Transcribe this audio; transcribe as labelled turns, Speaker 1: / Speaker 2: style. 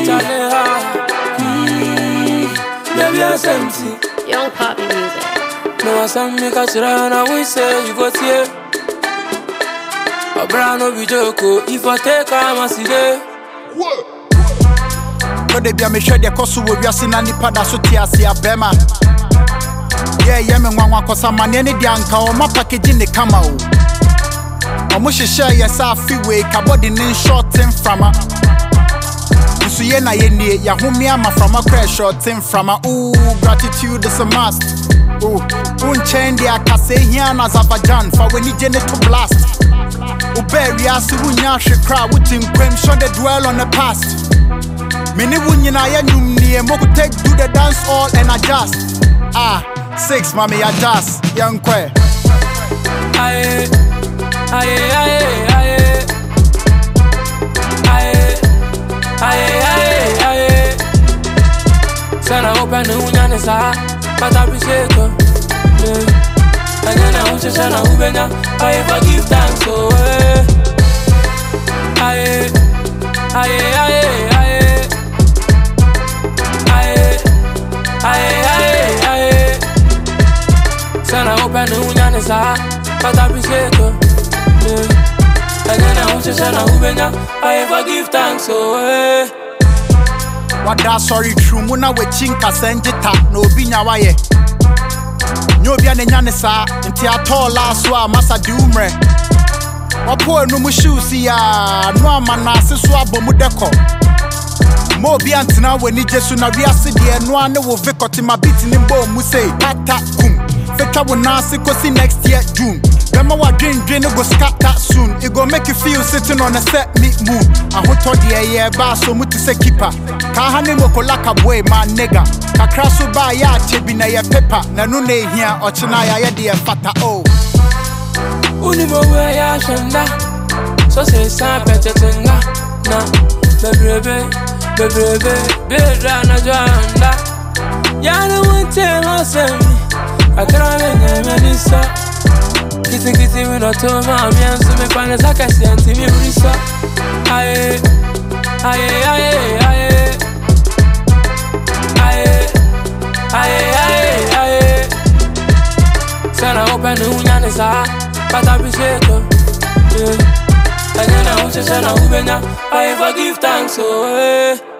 Speaker 1: Baby, I empty.
Speaker 2: Young Poppy music.
Speaker 1: No, I send me catch around and we say you go tear. A brand no be joke. If I take time, I see there.
Speaker 3: No, they be a machine. They cost you. We are seeing any pada so tears. Ya bema. Yeah, me ngwa kwa samani ni dianka o ma packaging the kama o. Omo share yourself freeway ka body nin short in frama. So ye na ye nie ya home ama from a crash short in frama. Ooh, gratitude is a must. Ooh, unchain the akase here na Azerbaijan for when you to blast. Bury us wunya hwekra wutin kwem show the dwell on the past. Many wunyina ya nyumnie moku take do the dance all and adjust. 6 mommy adjust young kwe.
Speaker 1: Aye, aye, aye, aye. Aye, aye, aye, aye. Sana open unyane sa, but I appreciate you. And then I want you sana ubenya, I forgive thanks so. Aye, aye, aye, aye. Aye, aye, aye, aye. Sana open unyane sa, but I appreciate you. And then I want you sana ubenya, I forgive thanks so.
Speaker 3: What that sorry true muna we chinka senjita no obi nyawaye. Nyobia ne nyane sa nti atola so a masa di umre. Wapo enu mu shoes ya no amana se so abomu deko. Mo bi antina we ni Jesu na wiase de no ane wo vikoti ma beat ni mbo mu say pata kum. Fetwa wo na se kosi next year June. Bema wa dream go scatter soon. It go make you feel sitting on a set meet moon. I hoto the air ba so mutu se keeper. Kahane mo kolaka boy my nigga. Kakra so ba ya chebi na ya paper. Na no ne hia ochina ya de fata oh.
Speaker 1: Unimo we ya shanda. So say sa petetenga na bebrebe bedra na janda. Ya no want to say I can't let me so. Kitty we not to my man so me find a sack and see me risa. Aye, aye, aye, aye. Aye, aye, aye, aye. Sana open unyane sa, but I appreciate you. And then I want you sana ubenya, I forgive thanks so.